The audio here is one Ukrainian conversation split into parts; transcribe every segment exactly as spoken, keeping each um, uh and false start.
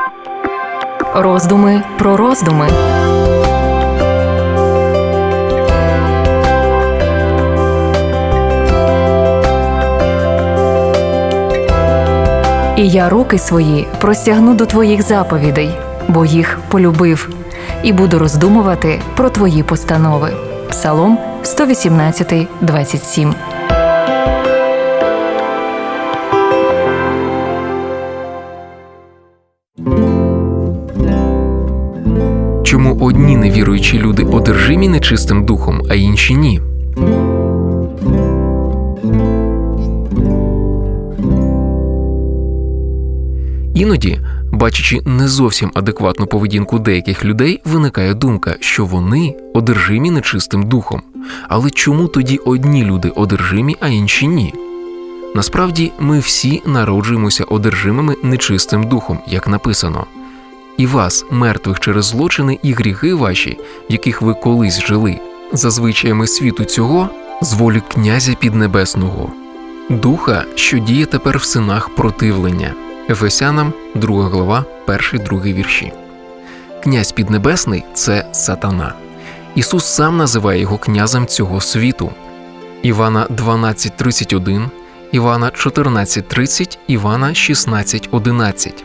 Роздуми про роздуми. І я руки свої простягну до твоїх заповідей, бо їх полюбив, і буду роздумувати про твої постанови. Псалом сто вісімнадцять, двадцять сім. Чому одні невіруючі люди одержимі нечистим духом, а інші ні? Іноді, бачачи не зовсім адекватну поведінку деяких людей, виникає думка, що вони одержимі нечистим духом. Але чому тоді одні люди одержимі, а інші ні? Насправді, ми всі народжуємося одержимими нечистим духом, як написано. «І вас, мертвих через злочини і гріхи ваші, в яких ви колись жили, за звичаями світу цього, з волі князя піднебесного, духа, що діє тепер в синах противлення». Ефесянам, друга глава, перший-другий вірші. Князь піднебесний – це сатана. Ісус сам називає його князем цього світу. Івана дванадцять тридцять один, Івана чотирнадцять тридцять, Івана шістнадцять одинадцять.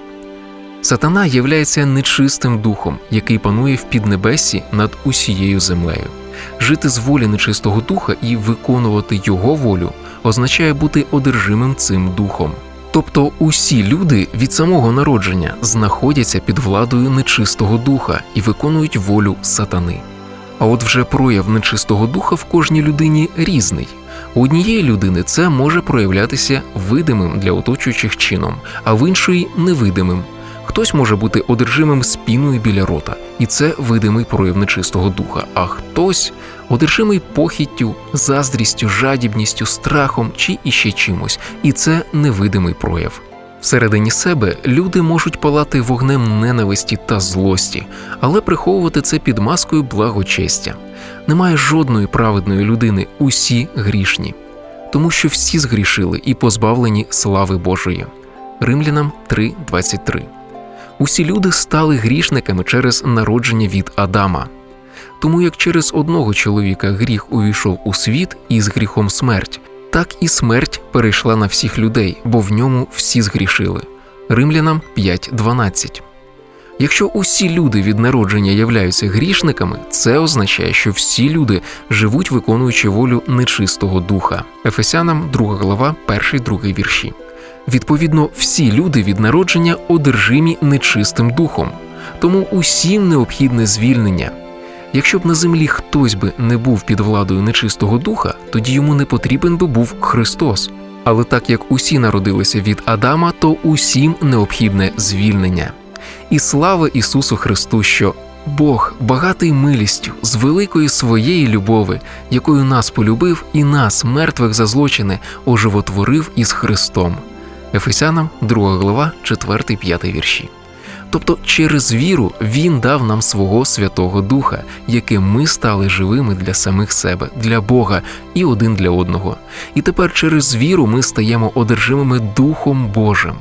Сатана являється нечистим духом, який панує в піднебесі над усією землею. Жити з волі нечистого духа і виконувати його волю означає бути одержимим цим духом. Тобто усі люди від самого народження знаходяться під владою нечистого духа і виконують волю сатани. А от вже прояв нечистого духа в кожній людині різний. У однієї людини це може проявлятися видимим для оточуючих чином, а в іншої – невидимим. Хтось може бути одержимим спіною біля рота, і це видимий прояв нечистого духа, а хтось одержимий похіттю, заздрістю, жадібністю, страхом чи іще чимось, і це невидимий прояв. Всередині себе люди можуть палати вогнем ненависті та злості, але приховувати це під маскою благочестя. Немає жодної праведної людини, усі грішні, тому що всі згрішили і позбавлені слави Божої. Римлянам три двадцять три. Усі люди стали грішниками через народження від Адама. Тому як через одного чоловіка гріх увійшов у світ і з гріхом смерть, так і смерть перейшла на всіх людей, бо в ньому всі згрішили. Римлянам п'ять дванадцять. Якщо усі люди від народження являються грішниками, це означає, що всі люди живуть, виконуючи волю нечистого духа. Ефесянам друга глава, перший-другий вірші. Відповідно, всі люди від народження одержимі нечистим духом, тому усім необхідне звільнення. Якщо б на землі хтось би не був під владою нечистого духа, тоді йому не потрібен би був Христос. Але так як усі народилися від Адама, то усім необхідне звільнення. І слава Ісусу Христу, що Бог, багатий милістю, з великої своєї любови, якою нас полюбив і нас, мертвих за злочини, оживотворив із Христом. Ефесянам друга глава, четвертий-п'ятий вірші. Тобто через віру Він дав нам свого Святого Духа, яким ми стали живими для самих себе, для Бога і один для одного. І тепер через віру ми стаємо одержимими Духом Божим.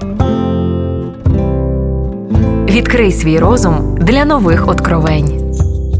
Відкрий свій розум для нових откровень.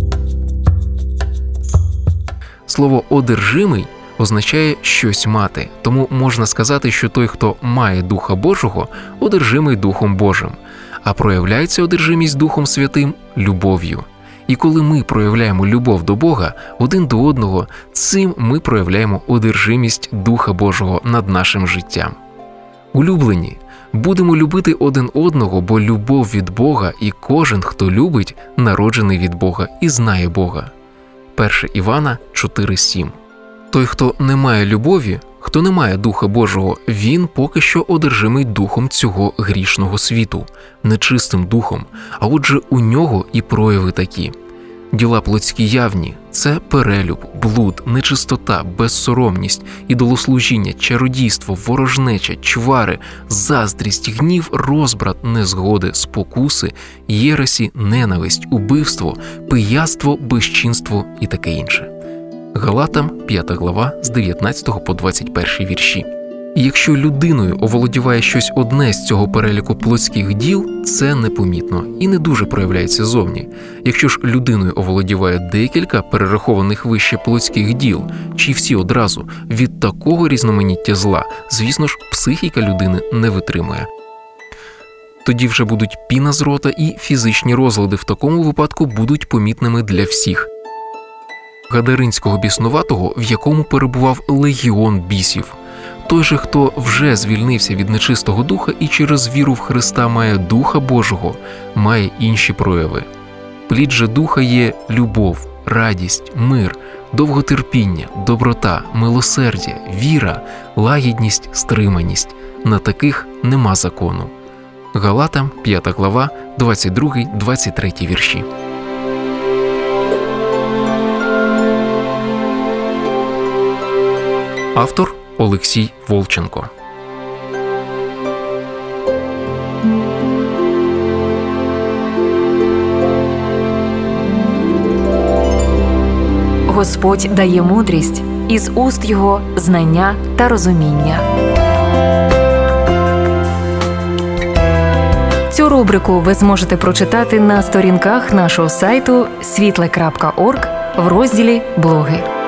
Слово «одержимий» означає щось мати, тому можна сказати, що той, хто має Духа Божого, одержимий Духом Божим, а проявляється одержимість Духом Святим любов'ю. І коли ми проявляємо любов до Бога, один до одного, цим ми проявляємо одержимість Духа Божого над нашим життям. Улюблені, будемо любити один одного, бо любов від Бога і кожен, хто любить, народжений від Бога і знає Бога. перше Івана чотири сім. Той, хто не має любові, хто не має Духа Божого, він поки що одержимий духом цього грішного світу, нечистим духом, а отже у нього і прояви такі. Діла плотські явні – це перелюб, блуд, нечистота, безсоромність, ідолослужіння, чародійство, ворожнеча, чвари, заздрість, гнів, розбрат, незгоди, спокуси, єресі, ненависть, убивство, пияцтво, безчинство і таке інше. Галатам, п'ята глава, з дев'ятнадцятого по двадцять перший вірші. І якщо людиною оволодіває щось одне з цього переліку плотських діл, це непомітно і не дуже проявляється зовні. Якщо ж людиною оволодіває декілька перерахованих вище плотських діл, чи всі одразу, від такого різноманіття зла, звісно ж, психіка людини не витримує. Тоді вже будуть піна з рота і фізичні розлади в такому випадку будуть помітними для всіх. Гадаринського біснуватого, в якому перебував легіон бісів. Той же, хто вже звільнився від нечистого духа і через віру в Христа має Духа Божого, має інші прояви. Плід же Духа є любов, радість, мир, довготерпіння, доброта, милосердя, віра, лагідність, стриманість. На таких нема закону. Галатам, п'ята глава, двадцять другий - двадцять третій вірші. Автор Олексій Волченко. Господь дає мудрість, із уст Його знання та розуміння. Цю рубрику ви зможете прочитати на сторінках нашого сайту світле крапка орг в розділі «Блоги».